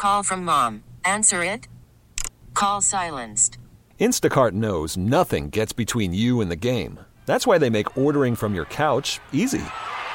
call from mom. Answer it. Call silenced. Instacart knows nothing gets between you and the game. That's why they make ordering from your couch easy.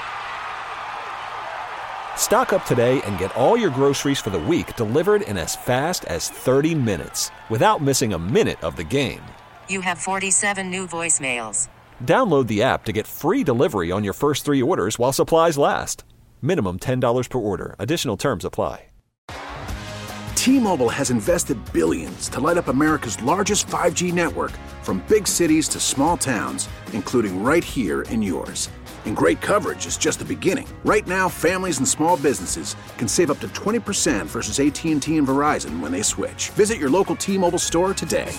Stock up today and get all your groceries for the week delivered in as fast as 30 minutes without missing a minute of the game. You have 47 new voicemails. Download the app to get free delivery on your first 3 orders while supplies last. Minimum $10 per order. Additional terms apply. T-Mobile has invested billions to light up America's largest 5G network, from big cities to small towns, including right here in yours. And great coverage is just the beginning. Right now, families and small businesses can save up to 20% versus AT&T and Verizon when they switch. Visit your local T-Mobile store today.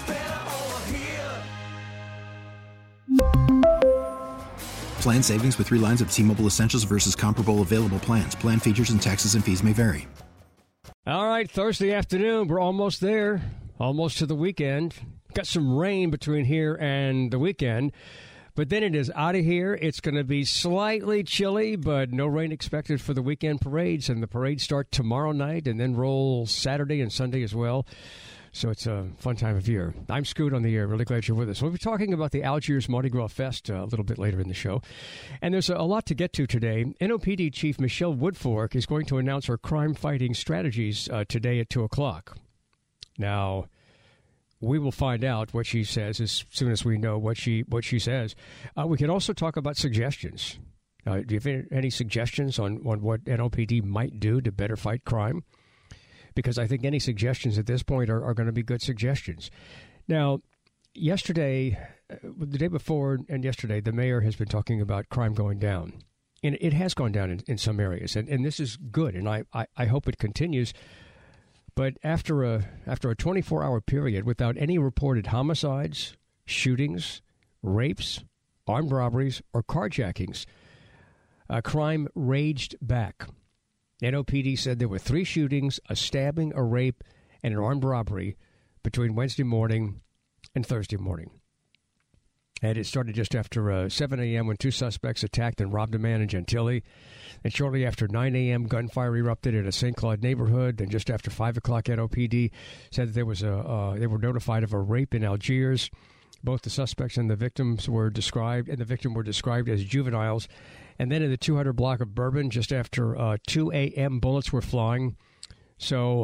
Plan savings with 3 lines of T-Mobile Essentials versus comparable available plans. Plan features and taxes and fees may vary. All right, Thursday afternoon. We're almost there. Almost to the weekend. Got some rain between here and the weekend. But then it is out of here. It's going to be slightly chilly, but no rain expected for the weekend parades. And the parades start tomorrow night and then roll Saturday and Sunday as well. So it's a fun time of year. I'm Scoot on the air. Really glad you're with us. We'll be talking about the Algiers Mardi Gras Fest a little bit later in the show. And there's a lot to get to today. NOPD Chief Michelle Woodfork is going to announce her crime-fighting strategies today at 2 o'clock. Now, we will find out what she says as soon as we know what she says. We can also talk about suggestions. Do you have any suggestions on what NOPD might do to better fight crime? Because I think any suggestions at this point are going to be good suggestions. Now, yesterday, the day before and yesterday, the mayor has been talking about crime going down. And it has gone down in some areas. And this is good, and I hope it continues. But after a 24-hour period without any reported homicides, shootings, rapes, armed robberies, or carjackings, crime raged back. NOPD said there were 3 shootings, a stabbing, a rape, and an armed robbery between Wednesday morning and Thursday morning. And it started just after 7 a.m. when 2 suspects attacked and robbed a man in Gentilly. And shortly after 9 a.m., gunfire erupted in a St. Claude neighborhood. And just after 5 o'clock, NOPD said that they were notified of a rape in Algiers. Both the suspects and the victims were described, as juveniles. And then in the 200 block of Bourbon, just after 2 a.m., bullets were flying. So,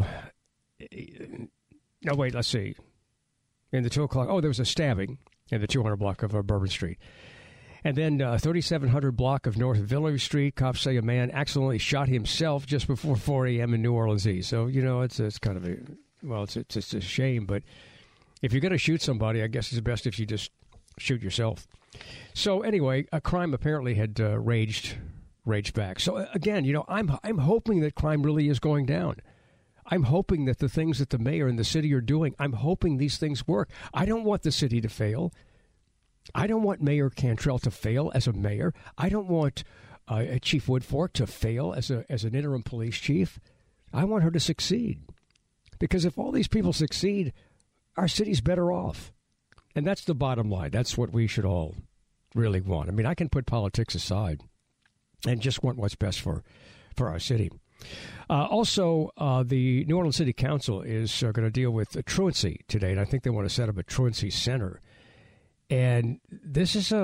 no, wait, let's see. In the 2 o'clock, there was a stabbing in the 200 block of Bourbon Street. And then 3700 block of North Village Street, cops say a man accidentally shot himself just before 4 a.m. in New Orleans East. So, it's kind of it's a shame. But if you're going to shoot somebody, I guess it's best if you just shoot yourself. So anyway, a crime apparently had raged back. So again, I'm hoping that crime really is going down. I'm hoping that the things that the mayor and the city are doing, I'm hoping these things work. I don't want the city to fail. I don't want Mayor Cantrell to fail as a mayor. I don't want Chief Woodfork to fail as an interim police chief. I want her to succeed. Because if all these people succeed, our city's better off. And that's the bottom line. That's what we should all really want. I mean, I can put politics aside and just want what's best for our city. Also, the New Orleans City Council is going to deal with truancy today, and I think they want to set up a truancy center. And this is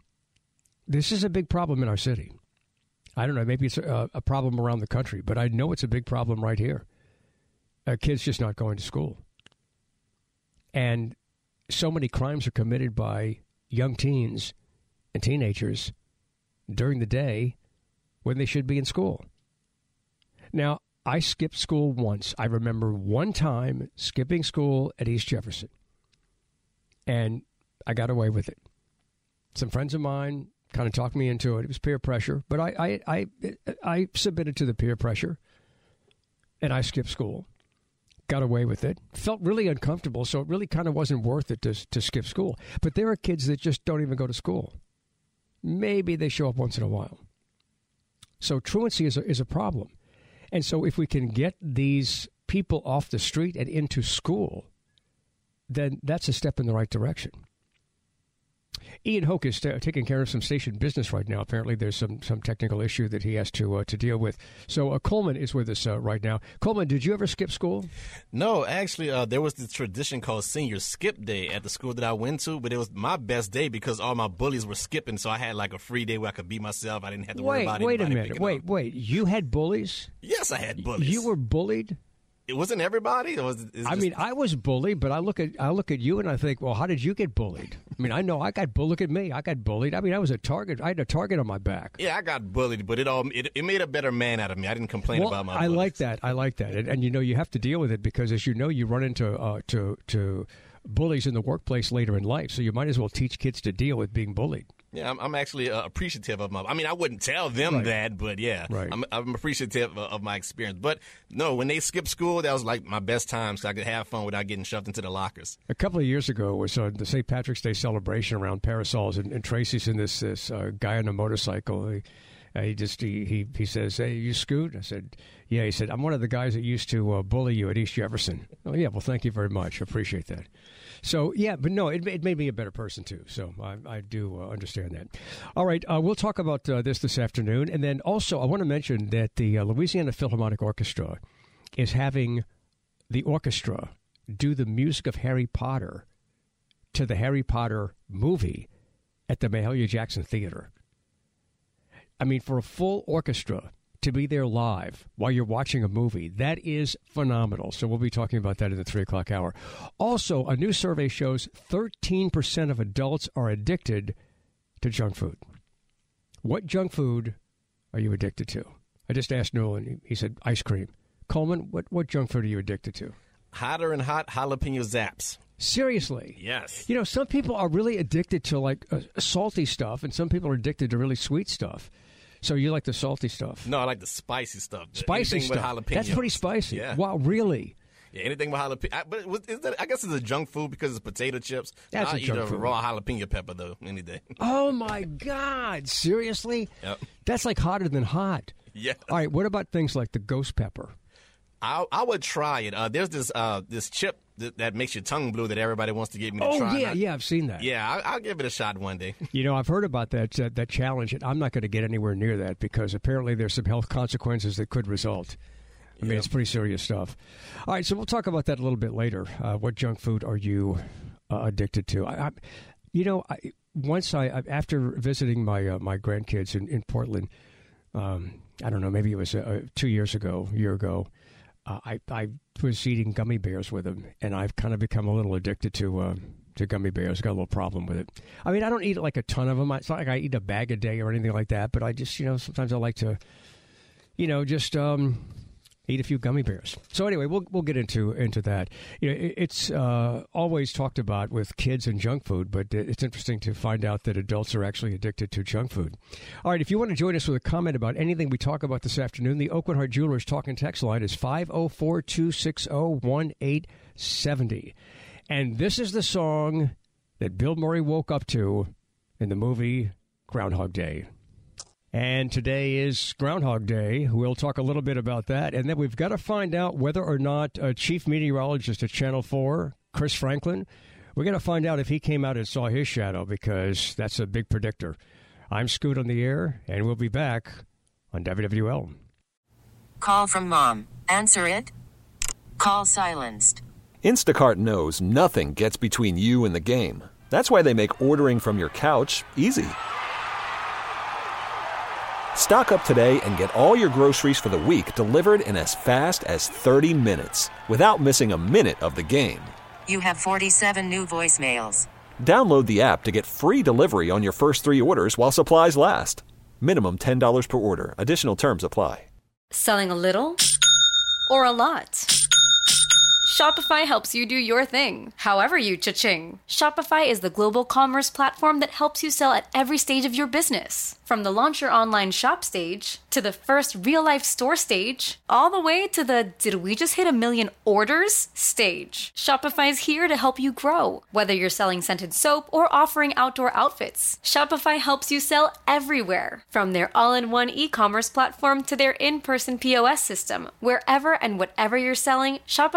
a big problem in our city. I don't know, maybe it's a problem around the country, but I know it's a big problem right here. Kids just not going to school. And so many crimes are committed by young teens and teenagers during the day when they should be in school. Now, I skipped school once. I remember one time skipping school at East Jefferson, and I got away with it. Some friends of mine kind of talked me into it. It was peer pressure, but I submitted to the peer pressure, and I skipped school. Got away with it. Felt really uncomfortable, so it really kind of wasn't worth it to skip school. But there are kids that just don't even go to school. Maybe they show up once in a while. So truancy is a problem. And so if we can get these people off the street and into school, then that's a step in the right direction. Ian Hoke is taking care of some station business right now. Apparently, there's some technical issue that he has to deal with. So Coleman is with us right now. Coleman, did you ever skip school? No, actually, there was this tradition called Senior Skip Day at the school that I went to, but it was my best day because all my bullies were skipping, so I had like a free day where I could be myself. I didn't have to worry about Wait a anybody minute. Wait. You had bullies? Yes, I had bullies. You were bullied? It wasn't everybody. I mean, I was bullied, but I look at you and I think, well, how did you get bullied? I mean, I know I got bullied. Look at me, I got bullied. I mean, I was a target. I had a target on my back. Yeah, I got bullied, but it made a better man out of me. I didn't complain about my bullies. I like that, and you know, you have to deal with it because, as you know, you run into to bullies in the workplace later in life, so you might as well teach kids to deal with being bullied. Yeah, I'm actually appreciative of I mean, I wouldn't tell them that, but yeah, I'm appreciative of my experience. But no, when they skipped school, that was like my best time, so I could have fun without getting shoved into the lockers. A couple of years ago was the St. Patrick's Day celebration around Parasols, and Tracy's in this guy on a motorcycle. He says, "Hey, you Scoot?" I said, "Yeah." He said, "I'm one of the guys that used to bully you at East Jefferson." Oh, yeah. Well, thank you very much. I appreciate that. So, yeah, but no, it made me a better person, too. So I do understand that. All right, we'll talk about this afternoon. And then also, I want to mention that the Louisiana Philharmonic Orchestra is having the orchestra do the music of Harry Potter to the Harry Potter movie at the Mahalia Jackson Theater. I mean, for a full orchestra to be there live while you're watching a movie, that is phenomenal. So we'll be talking about that in the 3 o'clock hour. Also, a new survey shows 13% of adults are addicted to junk food. What junk food are you addicted to? I just asked Noel, and he said ice cream. Coleman, what junk food are you addicted to? Hotter and hot jalapeno zaps. Seriously? Yes. You know, some people are really addicted to, like, salty stuff, and some people are addicted to really sweet stuff. So you like the salty stuff? No, I like the spicy stuff. Spicy anything stuff. With jalapeno. That's pretty spicy. Yeah. Wow, really? Yeah, anything with jalapeno. I guess it's a junk food because it's potato chips. That's I'll a junk eat a food. raw jalapeno pepper, though, any day. Oh, my God. Seriously? Yep. That's like hotter than hot. Yeah. All right, what about things like the ghost pepper? I would try it. There's this chip that makes your tongue blue that everybody wants to get me to try. Oh, yeah, I've seen that. Yeah, I'll give it a shot one day. You know, I've heard about that challenge, and I'm not going to get anywhere near that because apparently there's some health consequences that could result. I mean, it's pretty serious stuff. All right, so we'll talk about that a little bit later. What junk food are you addicted to? After visiting my grandkids in Portland, I don't know, maybe it was 2 years ago, a year ago, I was eating gummy bears with them, and I've kind of become a little addicted to gummy bears. Got a little problem with it. I mean, I don't eat like a ton of them. It's not like I eat a bag a day or anything like that, but I just, sometimes I like to, just eat a few gummy bears. So anyway, we'll get into that. It's always talked about with kids and junk food, but it's interesting to find out that adults are actually addicted to junk food. All right, if you want to join us with a comment about anything we talk about this afternoon, the Oakwood Heart Jewelers talk and text line is 504-260-1870. And this is the song that Bill Murray woke up to in the movie Groundhog Day. And today is Groundhog Day. We'll talk a little bit about that. And then we've got to find out whether or not Chief Meteorologist at Channel 4, Chris Franklin, we're going to find out if he came out and saw his shadow, because that's a big predictor. I'm Scoot on the air, and we'll be back on WWL. Call from mom. Answer it. Call silenced. Instacart knows nothing gets between you and the game. That's why they make ordering from your couch easy. Stock up today and get all your groceries for the week delivered in as fast as 30 minutes without missing a minute of the game. You have 47 new voicemails. Download the app to get free delivery on your first 3 orders while supplies last. Minimum $10 per order. Additional terms apply. Selling a little or a lot? Shopify helps you do your thing, however you cha-ching. Shopify is the global commerce platform that helps you sell at every stage of your business. From the launch your online shop stage, to the first real-life store stage, all the way to the did we just hit 1 million orders stage. Shopify's here to help you grow. Whether you're selling scented soap or offering outdoor outfits, Shopify helps you sell everywhere. From their all-in-one e-commerce platform to their in-person POS system, wherever and whatever you're selling, Shopify's got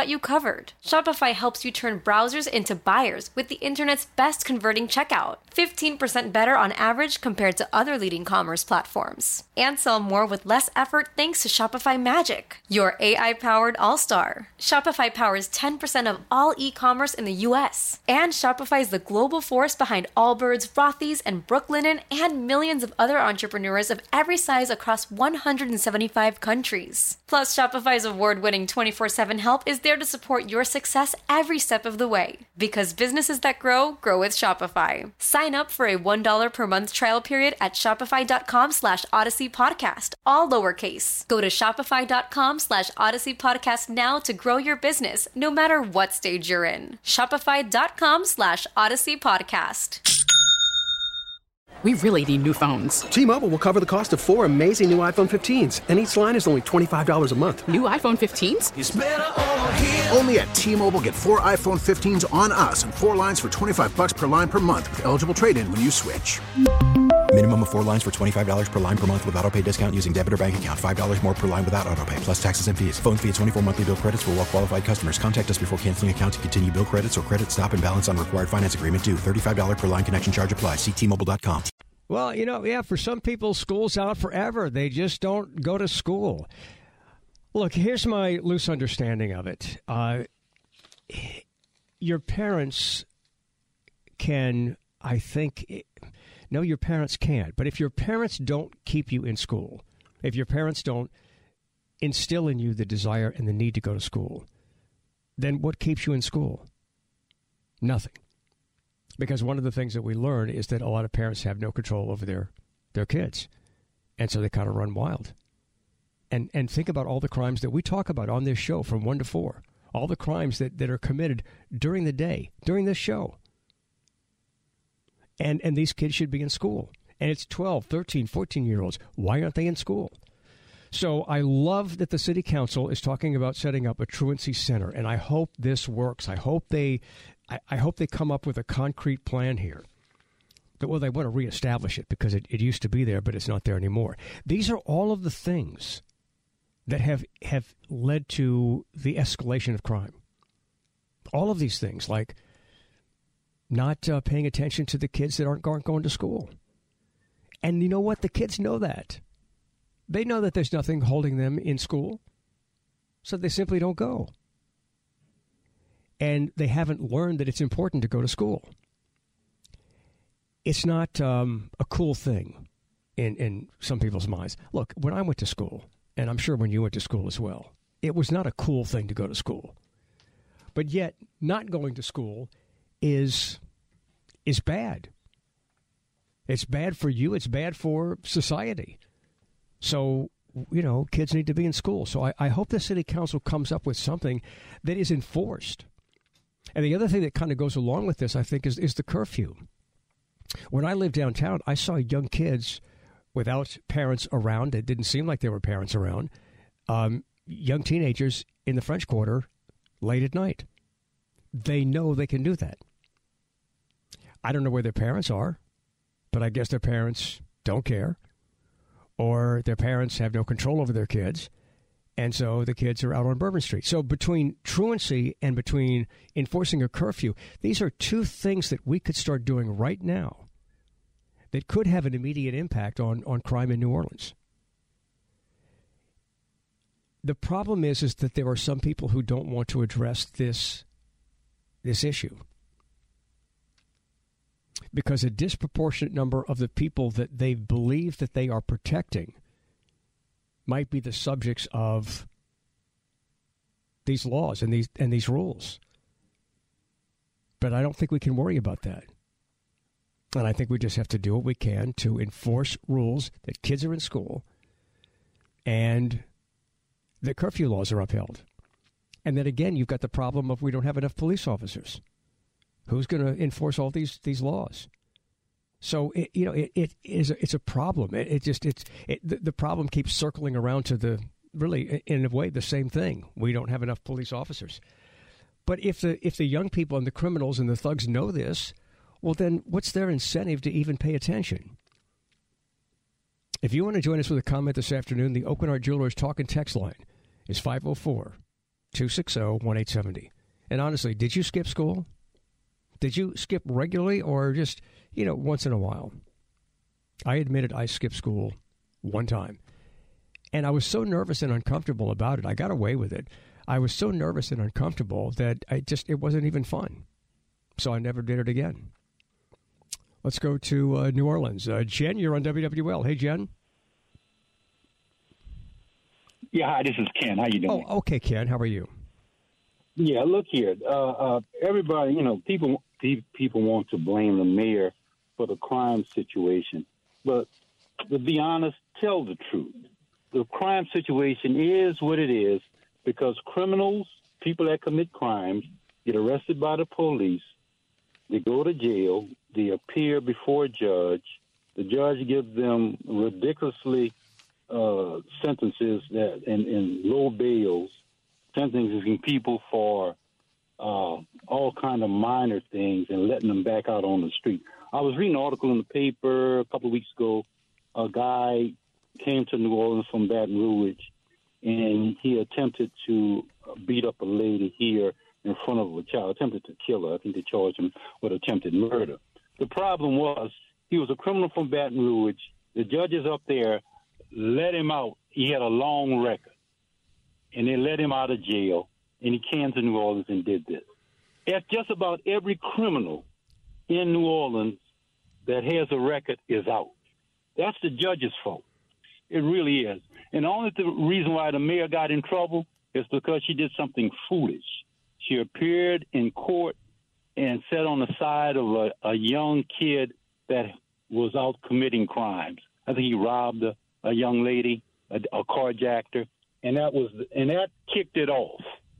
got you covered. Shopify helps you turn browsers into buyers with the internet's best converting checkout, 15% better on average compared to other leading commerce platforms. And sell more with less effort thanks to Shopify Magic, your AI-powered all-star. Shopify powers 10% of all e-commerce in the U.S. And Shopify is the global force behind Allbirds, Rothy's, and Brooklinen, and millions of other entrepreneurs of every size across 175 countries. Plus, Shopify's award-winning 24/7 help is there to support your success every step of the way. Because businesses that grow with Shopify. Sign up for a $1 per month trial period at shopify.com/Odyssey Podcast, all lowercase. Go to shopify.com/Odyssey Podcast now to grow your business, no matter what stage you're in. Shopify.com/Odyssey Podcast. We really need new phones. T-Mobile will cover the cost of 4 amazing new iPhone 15s, and each line is only $25 a month. New iPhone 15s? It's better over here. Only at T-Mobile, get 4 iPhone 15s on us and 4 lines for $25 per line per month with eligible trade-in when you switch. Minimum of 4 lines for $25 per line per month with autopay discount using debit or bank account. $5 more per line without autopay, plus taxes and fees. Phone fee at 24 monthly bill credits for well-qualified customers. Contact us before canceling account to continue bill credits or credit stop and balance on required finance agreement due. $35 per line connection charge applies. See T-Mobile.com. Well, for some people, school's out forever. They just don't go to school. Look, here's my loose understanding of it. Your parents can, I think... No, your parents can't. But if your parents don't keep you in school, if your parents don't instill in you the desire and the need to go to school, then what keeps you in school? Nothing. Because one of the things that we learn is that a lot of parents have no control over their kids. And so they kind of run wild. And think about all the crimes that we talk about on this show from 1 to 4. All the crimes that are committed during the day, during this show. And these kids should be in school. And it's 12, 13, 14-year-olds. Why aren't they in school? So I love that the city council is talking about setting up a truancy center. And I hope this works. I hope they come up with a concrete plan here. Well, they want to reestablish it because it used to be there, but it's not there anymore. These are all of the things that have led to the escalation of crime. All of these things, like not paying attention to the kids that aren't going to school. And you know what? The kids know that. They know that there's nothing holding them in school, so they simply don't go. And they haven't learned that it's important to go to school. It's not a cool thing in some people's minds. Look, when I went to school, and I'm sure when you went to school as well, it was not a cool thing to go to school. But yet, not going to school is bad. It's bad for you. It's bad for society. So, kids need to be in school. So I hope the city council comes up with something that is enforced. And the other thing that kind of goes along with this, I think, is the curfew. When I lived downtown, I saw young kids without parents around. It didn't seem like there were parents around. Young teenagers in the French Quarter late at night. They know they can do that. I don't know where their parents are, but I guess their parents don't care, or their parents have no control over their kids, and so the kids are out on Bourbon Street. So between truancy and between enforcing a curfew, these are two things that we could start doing right now that could have an immediate impact on crime in New Orleans. The problem is that there are some people who don't want to address this issue, because a disproportionate number of the people that they believe that they are protecting might be the subjects of these laws and these rules. But I don't think we can worry about that. And I think we just have to do what we can to enforce rules that kids are in school and the curfew laws are upheld. And then again, you've got the problem of we don't have enough police officers. Who's going to enforce all these laws? So it's a problem. The problem keeps circling around to really in a way the same thing. We don't have enough police officers. But if the young people and the criminals and the thugs know this, well then what's their incentive to even pay attention? If you want to join us with a comment this afternoon, the Oakenart Jewelers Talk and Text line is 888-260-1870. And honestly, did you skip school? Did you skip regularly or just, once in a while? I admitted I skipped school one time. And I was so nervous and uncomfortable about it. I got away with it. I was so nervous and uncomfortable that it wasn't even fun. So I never did it again. Let's go to New Orleans. Jen, you're on WWL. Hey, Jen. Yeah, hi, this is Ken. How you doing? Oh, okay, Ken. How are you? Yeah, look here. Everybody, people want to blame the mayor for the crime situation. But to be honest, tell the truth. The crime situation is what it is because criminals, people that commit crimes, get arrested by the police. They go to jail. They appear before a judge. The judge gives them ridiculously sentences that and low bails, sentencing people for all kind of minor things and letting them back out on the street. I was reading an article in the paper a couple of weeks ago. A guy came to New Orleans from Baton Rouge, and he attempted to beat up a lady here in front of a child, attempted to kill her. I think they charged him with attempted murder. The problem was he was a criminal from Baton Rouge. The judges up there let him out. He had a long record, and they let him out of jail, and he came to New Orleans and did this. It's just about every criminal in New Orleans that has a record is out. That's the judge's fault. It really is. And the only reason why the mayor got in trouble is because she did something foolish. She appeared in court and sat on the side of a young kid that was out committing crimes. I think he robbed a young lady, a carjacked her, and that kicked it off.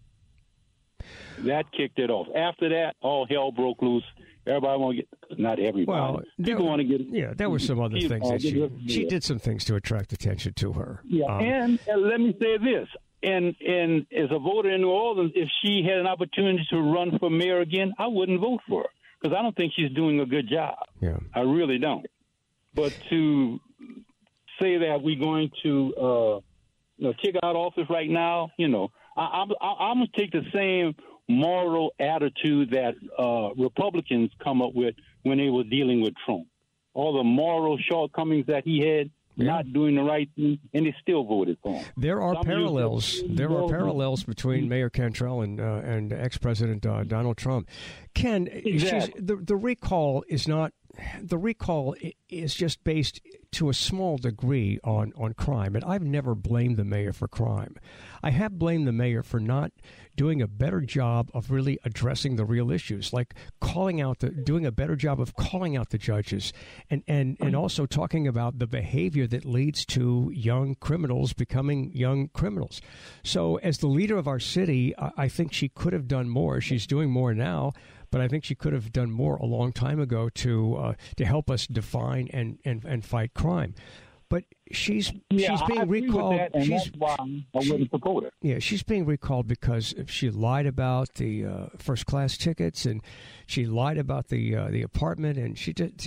That kicked it off. After that, all hell broke loose. Everybody want to get, not everybody. Well, people want to get. Yeah, there were some other things that she did some things to attract attention to her. Yeah, and let me say this. And as a voter in New Orleans, if she had an opportunity to run for mayor again, I wouldn't vote for her because I don't think she's doing a good job. Yeah, I really don't. But to say that we're going to kick her out of office right now, I'm going to take the same moral attitude that Republicans come up with when they were dealing with Trump. All the moral shortcomings that he had, not doing the right thing, and they still voted for him. There are parallels. There are parallels between Mayor Cantrell and ex-President Donald Trump. Ken, exactly. The recall is not. The recall is just based to a small degree on crime. And I've never blamed the mayor for crime. I have blamed the mayor for not doing a better job of really addressing the real issues, like doing a better job of calling out the judges and also talking about the behavior that leads to young criminals becoming young criminals. So as the leader of our city, I think she could have done more. She's doing more now. But I think she could have done more a long time ago to help us define and fight crime. But she's being recalled. That's why I wouldn't support her. Yeah, she's being recalled because she lied about the first class tickets and she lied about the apartment, and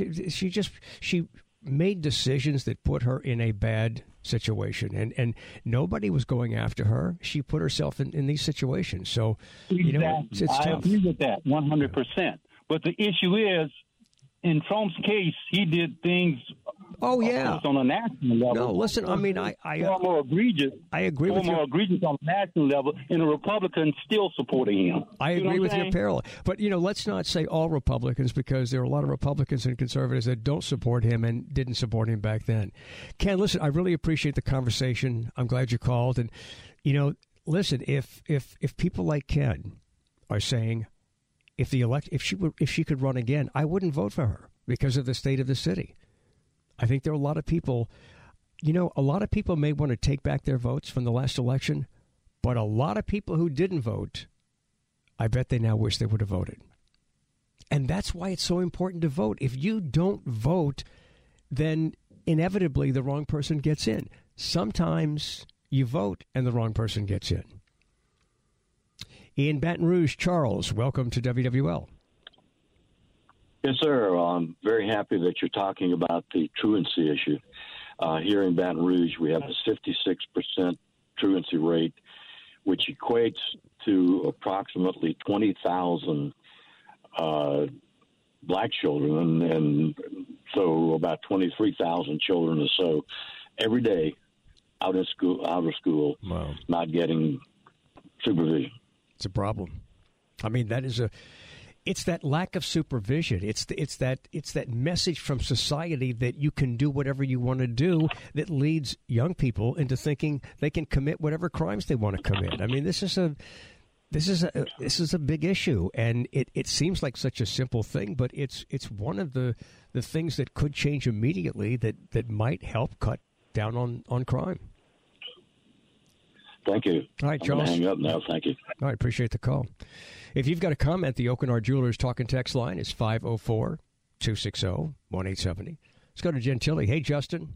she made decisions that put her in a bad situation, and nobody was going after her. She put herself in these situations. So, exactly. It's tough. I agree with that 100%. But the issue is, in Trump's case, he did things. Oh yeah, on a national level. No, listen. I mean, I more egregious. I agree with you. More egregious on a national level, and the Republicans still supporting him. I agree with your parallel. But let's not say all Republicans, because there are a lot of Republicans and conservatives that don't support him and didn't support him back then. Ken, listen, I really appreciate the conversation. I'm glad you called, and listen, if people like Ken are saying if she could run again, I wouldn't vote for her because of the state of the city. I think there are a lot of people, a lot of people may want to take back their votes from the last election, but a lot of people who didn't vote, I bet they now wish they would have voted. And that's why it's so important to vote. If you don't vote, then inevitably the wrong person gets in. Sometimes you vote and the wrong person gets in. In Baton Rouge, Charles, welcome to WWL. Yes, sir. I'm very happy that you're talking about the truancy issue. Here in Baton Rouge, we have a 56% truancy rate, which equates to approximately 20,000 black children, and so about 23,000 children or so every day out of school, wow, not getting supervision. It's a problem. I mean, it's that lack of supervision. It's that message from society that you can do whatever you want to do that leads young people into thinking they can commit whatever crimes they want to commit. I mean, this is a big issue, and it seems like such a simple thing, but it's one of the things that could change immediately that might help cut down on crime. Thank you. All right, Charles. I'm going to hang up now. Thank you. All right, appreciate the call. If you've got a comment, the Oakenard Jewelers talk and text line is 504-260-1870. Let's go to Gentilly. Hey, Justin.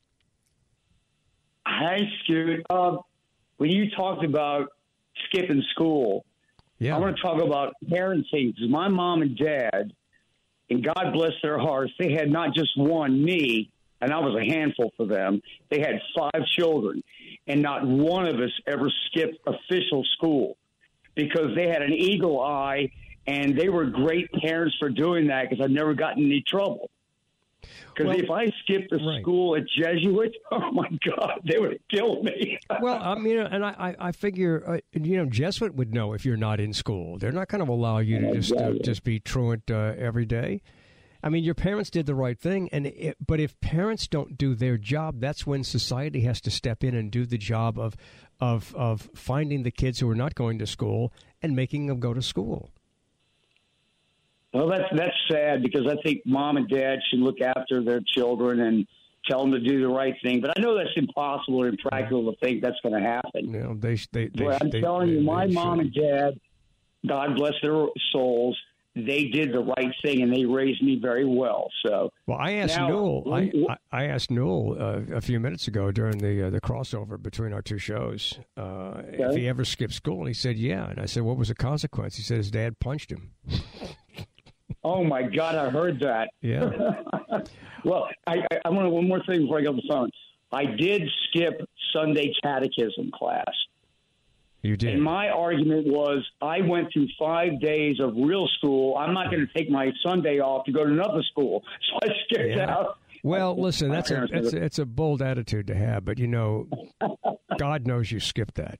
Hi, Scoot. When you talked about skipping school, I want to talk about parenting. Because my mom and dad, and God bless their hearts, they had not just one, me, and I was a handful for them. They had 5 children, and not one of us ever skipped official school because they had an eagle eye, and they were great parents for doing that because I've never gotten in any trouble. Because if I skipped the school at Jesuit, oh, my God, they would have killed me. Well, I mean, and I figure, Jesuit would know if you're not in school. They're not going to allow you to just be truant every day. I mean, your parents did the right thing, but if parents don't do their job, that's when society has to step in and do the job of finding the kids who are not going to school and making them go to school. Well, that's sad because I think mom and dad should look after their children and tell them to do the right thing. But I know that's impossible and impractical to think that's going to happen. I'm telling you, my mom and dad, God bless their souls, they did the right thing and they raised me very well. So, I asked Newell. I asked Newell a few minutes ago during the crossover between our two shows if he ever skipped school, and he said, "Yeah." And I said, "What was the consequence?" He said his dad punched him. Oh my God, I heard that. Yeah. Well, I want one more thing before I get off the phone. I did skip Sunday catechism class. You did. And my argument was I went through 5 days of real school. I'm not going to take my Sunday off to go to another school. So I skipped out. Well, listen, that's a bold attitude to have, but, God knows you skipped that.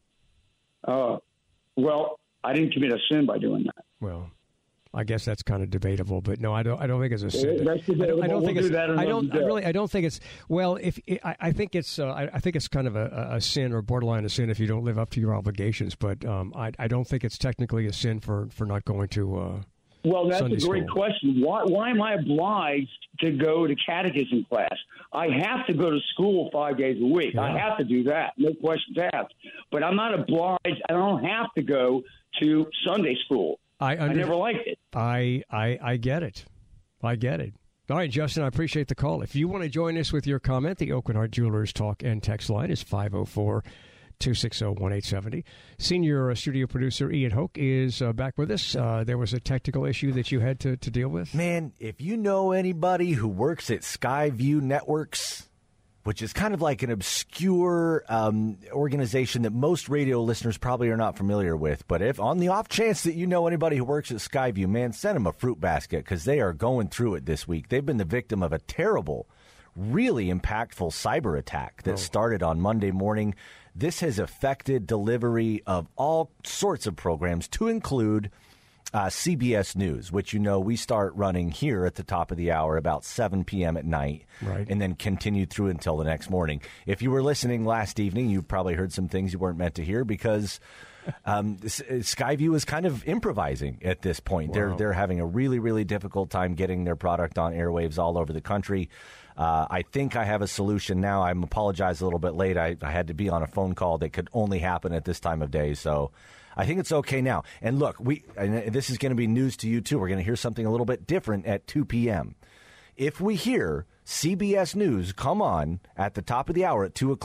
Well, I didn't commit a sin by doing that. Well, I guess that's kind of debatable, but no, I don't think it's a sin. That's debatable. I don't think it's. I don't think it's. Well, I think it's. I think it's kind of a sin or borderline a sin if you don't live up to your obligations. But I don't think it's technically a sin for not going to. Well, that's Sunday a great school. question. Why am I obliged to go to catechism class? I have to go to school 5 days a week. Yeah. I have to do that. No questions asked. But I'm not obliged. I don't have to go to Sunday school. I never liked it. I get it. I get it. All right, Justin, I appreciate the call. If you want to join us with your comment, the Oakenard Jewelers talk and text line is 504-260-1870. Senior studio producer Ian Hoke is back with us. There was a technical issue that you had to deal with. Man, if you know anybody who works at Skyview Networks, which is kind of like an obscure organization that most radio listeners probably are not familiar with. But if on the off chance that you know anybody who works at Skyview, man, send them a fruit basket because they are going through it this week. They've been the victim of a terrible, really impactful cyber attack that started on Monday morning. This has affected delivery of all sorts of programs, to include CBS News, which we start running here at the top of the hour about 7 p.m. at night, and then continue through until the next morning. If you were listening last evening, you probably heard some things you weren't meant to hear because Skyview is kind of improvising at this point. Wow. They're having a really, really difficult time getting their product on airwaves all over the country. I think I have a solution now. I apologize a little bit late. I had to be on a phone call that could only happen at this time of day, so I think it's okay now. And look, and this is going to be news to you, too. We're going to hear something a little bit different at 2 p.m. If we hear CBS News come on at the top of the hour at 2 o'clock,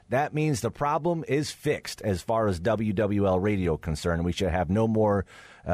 that means the problem is fixed as far as WWL radio concerned. We should have no more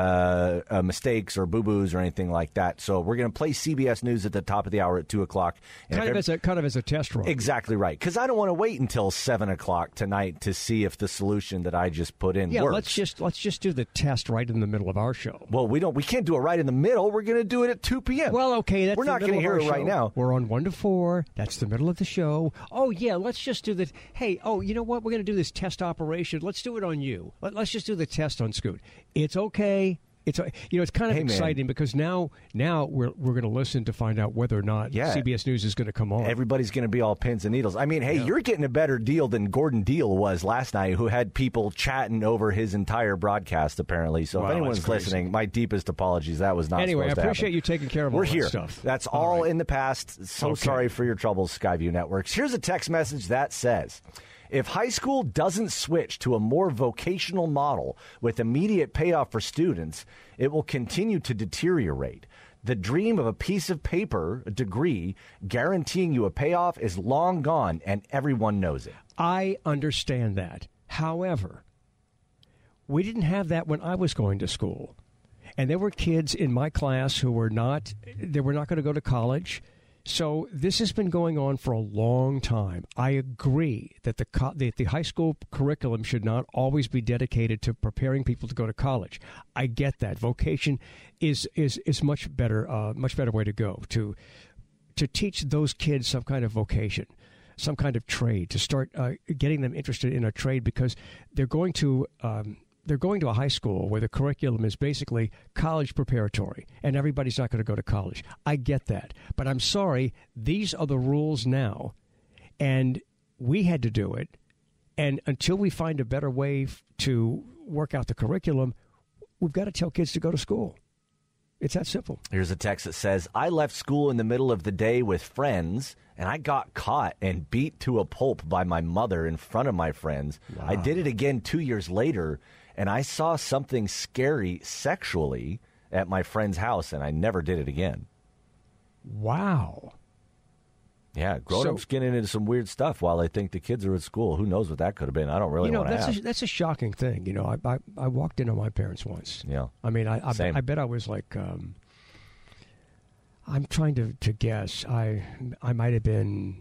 mistakes or boo-boos or anything like that. So we're going to play CBS News at the top of the hour at 2 o'clock. Kind of as a test run. Exactly right. Because I don't want to wait until 7 o'clock tonight to see if the solution that I just put in works. Let's just do the test right in the middle of our show. Well, we can't do it right in the middle. We're going to do it at 2 p.m. Well, okay, we're not going to hear it right now. We're on 1 to 4. That's the middle of the show. Oh yeah, let's just do the. Hey, you know what? We're going to do this test operation. Let's do it on you. Let's just do the test on Scoot. It's okay. It's kind of exciting because now we're going to listen to find out whether or not CBS News is going to come on. Everybody's going to be all pins and needles. I mean, hey, you're getting a better deal than Gordon Deal was last night, who had people chatting over his entire broadcast, apparently. So if anyone's listening, my deepest apologies. That was not anyway, supposed to happen. I appreciate you taking care of all that stuff. That's all in the past. So sorry for your troubles, Skyview Networks. Here's a text message that says, if high school doesn't switch to a more vocational model with immediate payoff for students, it will continue to deteriorate. The dream of a piece of paper, a degree, guaranteeing you a payoff is long gone, and everyone knows it. I understand that. However, we didn't have that when I was going to school. And there were kids in my class who were not going to go to college. So this has been going on for a long time. I agree that the high school curriculum should not always be dedicated to preparing people to go to college. I get that. Vocation is much better way to go, to teach those kids some kind of vocation, some kind of trade, to start getting them interested in a trade, because they're going to a high school where the curriculum is basically college preparatory, and everybody's not going to go to college. I get that. But I'm sorry, these are the rules now, and we had to do it. And until we find a better way to work out the curriculum, we've got to tell kids to go to school. It's that simple. Here's a text that says, I left school in the middle of the day with friends, and I got caught and beat to a pulp by my mother in front of my friends. Wow. I did it again 2 years later, and I saw something scary sexually at my friend's house, and I never did it again. Wow. Yeah, grown-ups getting into some weird stuff while they think the kids are at school. Who knows what that could have been? I don't really want to ask. That's a shocking thing. I walked in on my parents once. Yeah. I mean, I bet I was like, I'm trying to guess. I might have been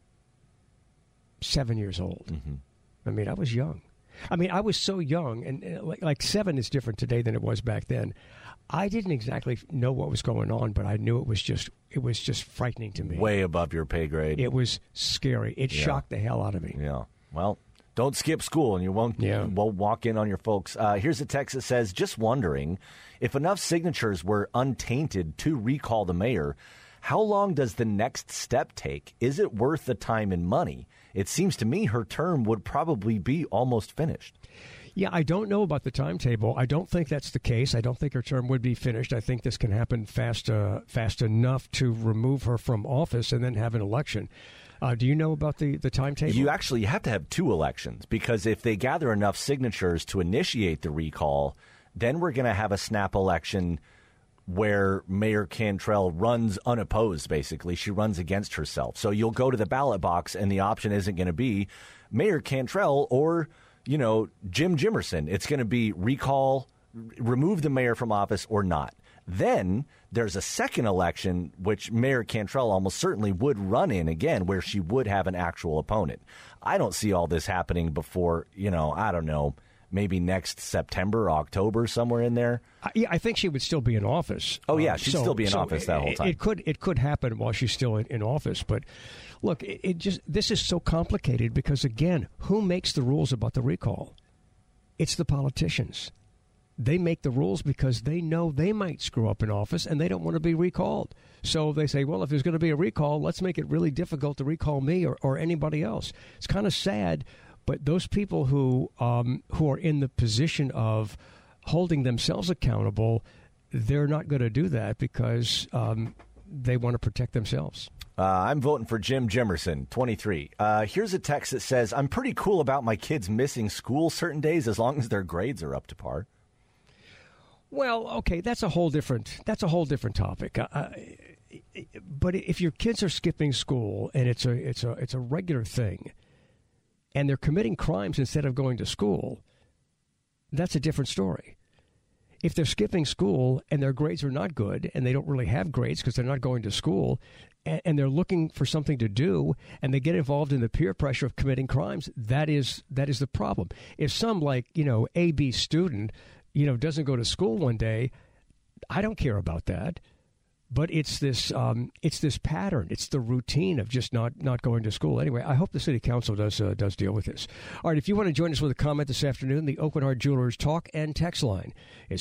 7 years old. Mm-hmm. I mean, I was young. I mean, I was so young, and like 7 is different today than it was back then. I didn't exactly know what was going on, but I knew it was just frightening to me. Way above your pay grade. It was scary. It shocked the hell out of me. Yeah. Well, don't skip school, and you won't walk in on your folks. Here's a text that says, just wondering, if enough signatures were untainted to recall the mayor, how long does the next step take? Is it worth the time and money? It seems to me her term would probably be almost finished. Yeah, I don't know about the timetable. I don't think that's the case. I don't think her term would be finished. I think this can happen fast enough to remove her from office and then have an election. Do you know about the timetable? You actually have to have 2 elections, because if they gather enough signatures to initiate the recall, then we're going to have a snap election where Mayor Cantrell runs unopposed, basically. She runs against herself. So you'll go to the ballot box, and the option isn't going to be Mayor Cantrell or, Jim Jimerson. It's going to be recall, remove the mayor from office or not. Then there's a second election, which Mayor Cantrell almost certainly would run in again, where she would have an actual opponent. I don't see all this happening before, I don't know, maybe next September, October, somewhere in there. I think she would still be in office. Oh, yeah, she'd still be in office that whole time. It could happen while she's still in office. But, look, this is so complicated because, again, who makes the rules about the recall? It's the politicians. They make the rules because they know they might screw up in office and they don't want to be recalled. So they say, well, if there's going to be a recall, let's make it really difficult to recall me or anybody else. It's kind of sad. But those people who are in the position of holding themselves accountable, they're not going to do that because they want to protect themselves. I'm voting for Jim Jimerson, 23. Here's a text that says, I'm pretty cool about my kids missing school certain days as long as their grades are up to par. Well, okay, that's a whole different topic. But if your kids are skipping school and it's a regular thing, and they're committing crimes instead of going to school, that's a different story. If they're skipping school and their grades are not good and they don't really have grades because they're not going to school and they're looking for something to do and they get involved in the peer pressure of committing crimes, that is the problem. If some AB student, doesn't go to school one day, I don't care about that. But it's this pattern. It's the routine of just not going to school. Anyway, I hope the city council does deal with this. All right, if you want to join us with a comment this afternoon, the Aucoin Hart Jewelers talk and text line is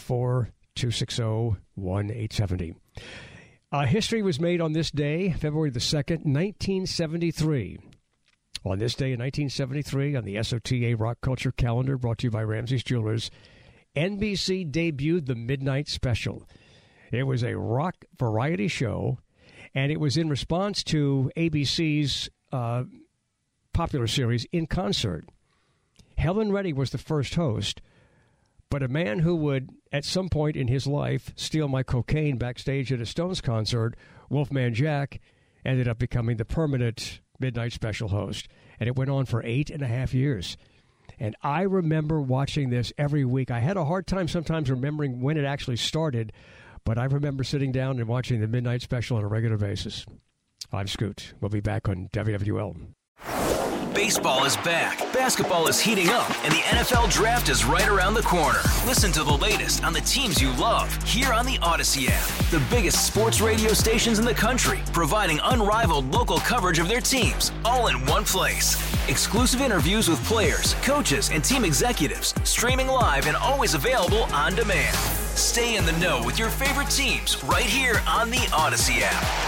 504-260-1870. History was made on this day, February the 2nd, 1973. On this day in 1973, on the SOTA Rock Culture Calendar, brought to you by Ramsey's Jewelers, NBC debuted the Midnight Special. It was a rock variety show, and it was in response to ABC's popular series In Concert. Helen Reddy was the first host, but a man who would, at some point in his life, steal my cocaine backstage at a Stones concert, Wolfman Jack, ended up becoming the permanent Midnight Special host. And it went on for 8.5 years. And I remember watching this every week. I had a hard time sometimes remembering when it actually started, but I remember sitting down and watching the Midnight Special on a regular basis. I'm Scoot. We'll be back on WWL. Baseball is back, basketball is heating up, and the NFL Draft is right around the corner. Listen to the latest on the teams you love here on the Odyssey app. The biggest sports radio stations in the country, providing unrivaled local coverage of their teams, all in one place. Exclusive interviews with players, coaches, and team executives, streaming live and always available on demand. Stay in the know with your favorite teams right here on the Odyssey app.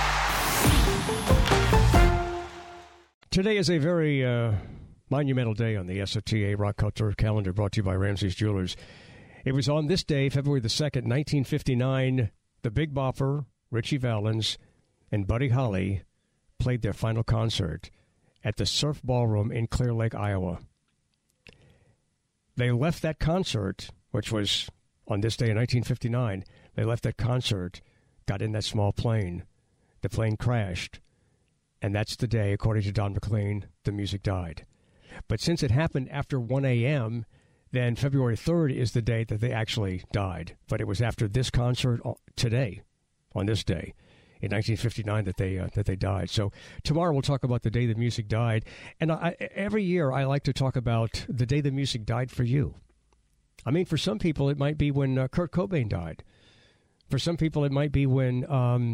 Today is a very monumental day on the SOTA Rock Culture Calendar, brought to you by Ramsey's Jewelers. It was on this day, February the 2nd, 1959, the Big Bopper, Ritchie Valens, and Buddy Holly played their final concert at the Surf Ballroom in Clear Lake, Iowa. They left that concert, which was on this day in 1959, they left that concert, got in that small plane. The plane crashed. And that's the day, according to Don McLean, the music died. But since it happened after 1 a.m., then February 3rd is the day that they actually died. But it was after this concert today, on this day, in 1959, that they died. So tomorrow we'll talk about the day the music died. And every year I like to talk about the day the music died for you. I mean, for some people it might be when Kurt Cobain died. For some people it might be when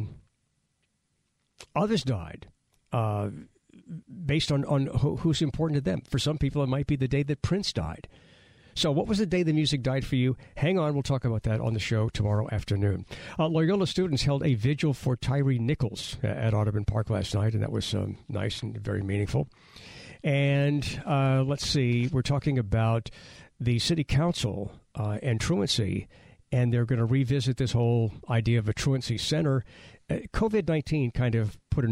others died. Based on who's important to them. For some people, it might be the day that Prince died. So what was the day the music died for you? Hang on, we'll talk about that on the show tomorrow afternoon. Loyola students held a vigil for Tyree Nichols at Audubon Park last night, and that was nice and very meaningful. And let's see, we're talking about the city council and truancy, and they're going to revisit this whole idea of a truancy center. COVID-19 kind of put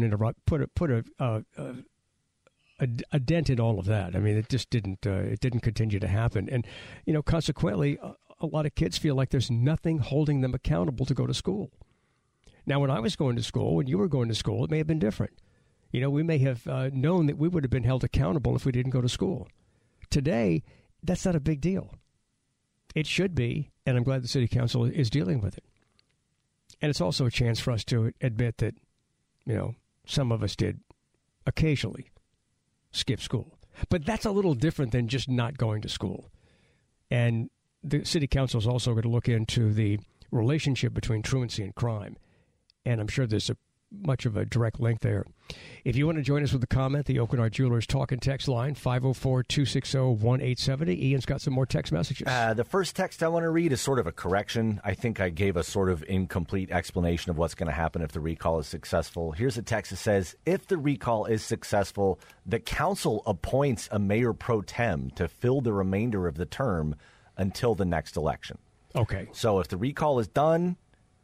a dent in all of that. I mean, it just didn't continue to happen, and consequently, a lot of kids feel like there's nothing holding them accountable to go to school. Now, when I was going to school, when you were going to school, it may have been different. We may have known that we would have been held accountable if we didn't go to school. Today, that's not a big deal. It should be, and I'm glad the city council is dealing with it. And it's also a chance for us to admit that, some of us did occasionally skip school. But that's a little different than just not going to school. And the city council is also going to look into the relationship between truancy and crime. And I'm sure there's much of a direct link there. If you want to join us with a comment, the Aucoin Hart Jewelers talk and text line, 504-260-1870. Ian's got some more text messages. The first text I want to read is sort of a correction. I think I gave a sort of incomplete explanation of what's going to happen if the recall is successful. Here's a text that says, if the recall is successful, the council appoints a mayor pro tem to fill the remainder of the term until the next election. Okay. So if the recall is done,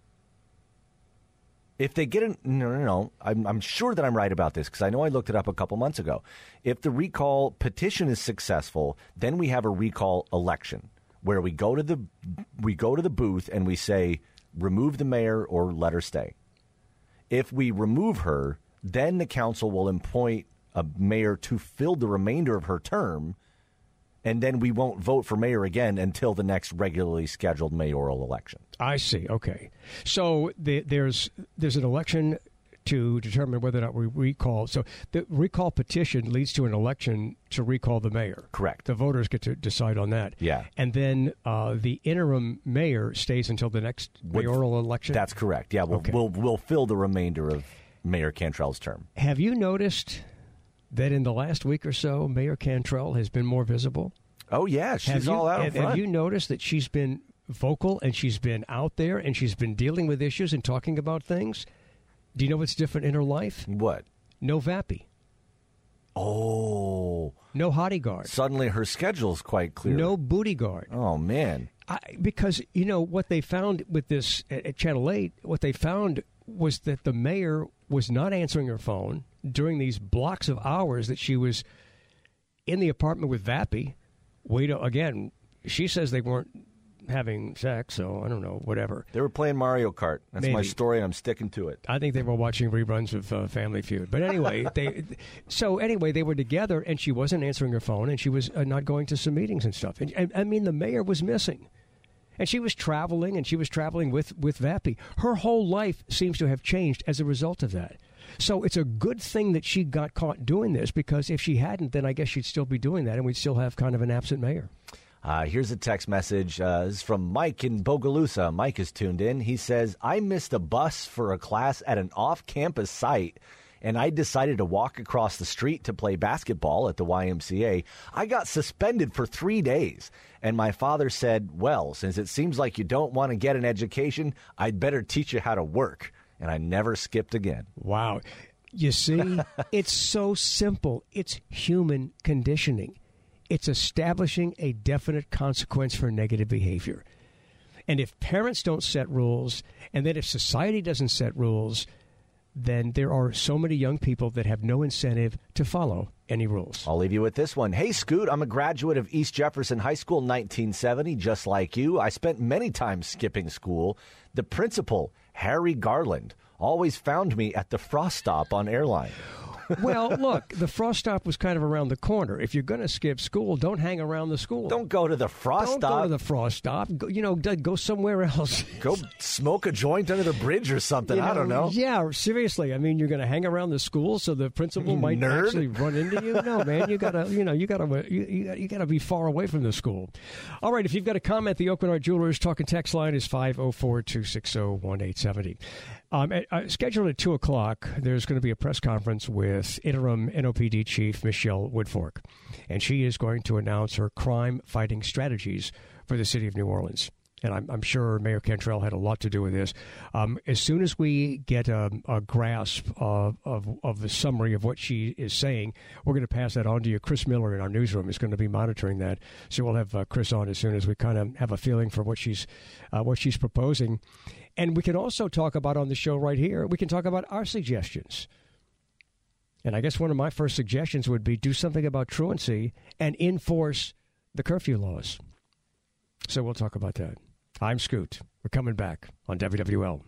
if they get no. I'm sure that I'm right about this because I know I looked it up a couple months ago. If the recall petition is successful, then we have a recall election where we go to the booth and we say remove the mayor or let her stay. If we remove her, then the council will appoint a mayor to fill the remainder of her term, and then we won't vote for mayor again until the next regularly scheduled mayoral election. I see. Okay. So there's an election to determine whether or not we recall. So the recall petition leads to an election to recall the mayor. Correct. The voters get to decide on that. Yeah. And then the interim mayor stays until the next mayoral election? That's correct. Yeah, we'll fill the remainder of Mayor Cantrell's term. Have you noticed that in the last week or so, Mayor Cantrell has been more visible? Oh, yeah. She's all out in front. Have you noticed that she's been vocal and she's been out there and she's been dealing with issues and talking about things? Do you know what's different in her life? What? No Vappy. Oh. No hottie guard. Suddenly her schedule's quite clear. No booty guard. Oh, man. Because, what they found with this at Channel 8, what they found was that the mayor was not answering her phone during these blocks of hours that she was in the apartment with Vappy. Again, she says they weren't having sex, so I don't know, whatever. They were playing Mario Kart. That's my story, and I'm sticking to it. I think they were watching reruns of Family Feud. But anyway, they were together, and she wasn't answering her phone, and she was not going to some meetings and stuff. And I mean, the mayor was missing. And she was traveling with Vappy. Her whole life seems to have changed as a result of that. So it's a good thing that she got caught doing this, because if she hadn't, then I guess she'd still be doing that, and we'd still have kind of an absent mayor. Here's a text message. This is from Mike in Bogalusa. Mike is tuned in. He says, I missed a bus for a class at an off-campus site, and I decided to walk across the street to play basketball at the YMCA. I got suspended for 3 days, and my father said, well, since it seems like you don't want to get an education, I'd better teach you how to work. And I never skipped again. Wow. You see, it's so simple. It's human conditioning. It's establishing a definite consequence for negative behavior. And if parents don't set rules, and then if society doesn't set rules, then there are so many young people that have no incentive to follow any rules. I'll leave you with this one. Hey, Scoot, I'm a graduate of East Jefferson High School in 1970, just like you. I spent many times skipping school. The principal, Harry Garland, always found me at the Frost Stop on Airline. Well, look, the Frost Stop was kind of around the corner. If you're going to skip school, don't hang around the school. Don't go to the Frost Stop. Don't go to the Frost Stop. Go somewhere else. Go smoke a joint under the bridge or something. I don't know. Yeah, seriously. I mean, you're going to hang around the school so the principal might actually run into you. No, man, you gotta be far away from the school. All right, if you've got a comment, the Oakland Art Jewelers talk and text line is 504-260-1870. Scheduled at 2 o'clock, there's going to be a press conference with interim NOPD Chief Michelle Woodfork, and she is going to announce her crime-fighting strategies for the city of New Orleans. And I'm sure Mayor Cantrell had a lot to do with this. As soon as we get a grasp of the summary of what she is saying, we're going to pass that on to you. Chris Miller in our newsroom is going to be monitoring that. So we'll have Chris on as soon as we kind of have a feeling for what she's proposing. And we can also talk about on the show right here, we can talk about our suggestions. And I guess one of my first suggestions would be do something about truancy and enforce the curfew laws. So we'll talk about that. I'm Scoot. We're coming back on WWL.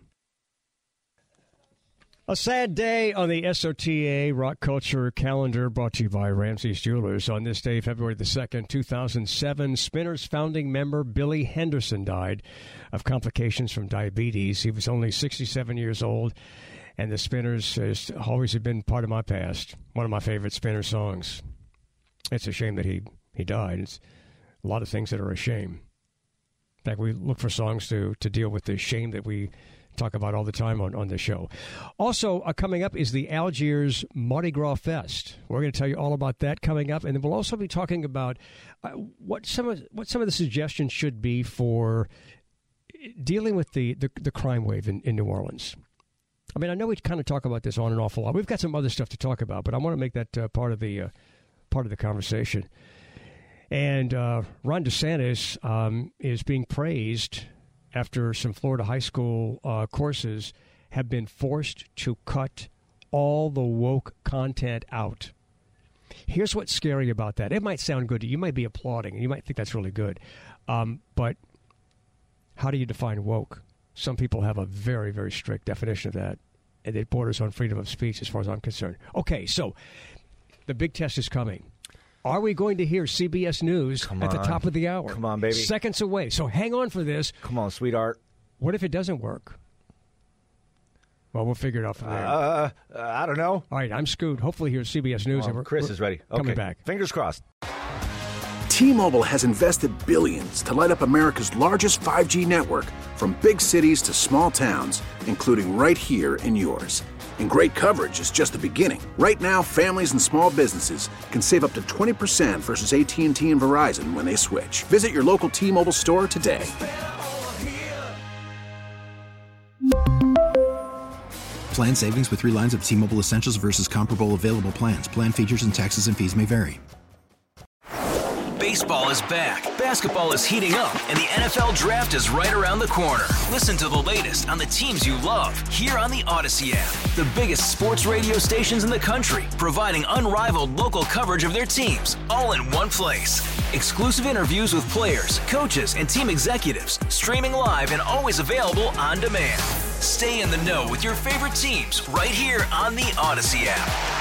A sad day on the SOTA Rock Culture calendar, brought to you by Ramsey's Jewelers. On this day, February the 2nd, 2007, Spinners founding member Billy Henderson died of complications from diabetes. He was only 67 years old, and the Spinners has always been part of my past. One of my favorite Spinner songs. It's a shame that he died. It's a lot of things that are a shame. In fact, we look for songs to deal with the shame that we talk about all the time on this show. Also, coming up is the Algiers Mardi Gras Fest. We're going to tell you all about that coming up, and then we'll also be talking about what some of the suggestions should be for dealing with the crime wave in New Orleans. I mean, I know we kind of talk about this on and off a lot. We've got some other stuff to talk about, but I want to make that part of the conversation. And Ron DeSantis is being praised after some Florida high school courses have been forced to cut all the woke content out. Here's what's scary about that. It might sound good. You might be applauding, and you might think that's really good. But how do you define woke? Some people have a very, very strict definition of that, and it borders on freedom of speech as far as I'm concerned. Okay, so the big test is coming. Are we going to hear CBS News at the top of the hour? Come on, baby. Seconds away. So hang on for this. Come on, sweetheart. What if it doesn't work? Well, we'll figure it out from there. I don't know. All right, I'm Scoot. Hopefully here's CBS News. Well, Chris is ready. Coming back. Fingers crossed. T-Mobile has invested billions to light up America's largest 5G network, from big cities to small towns, including right here in yours. And great coverage is just the beginning. Right now, families and small businesses can save up to 20% versus AT&T and Verizon when they switch. Visit your local T-Mobile store today. Plan savings with 3 lines of T-Mobile Essentials versus comparable available plans. Plan features and taxes and fees may vary. Baseball is back, basketball is heating up, and the NFL Draft is right around the corner. Listen to the latest on the teams you love here on the Odyssey app. The biggest sports radio stations in the country, providing unrivaled local coverage of their teams, all in one place. Exclusive interviews with players, coaches, and team executives, streaming live and always available on demand. Stay in the know with your favorite teams right here on the Odyssey app.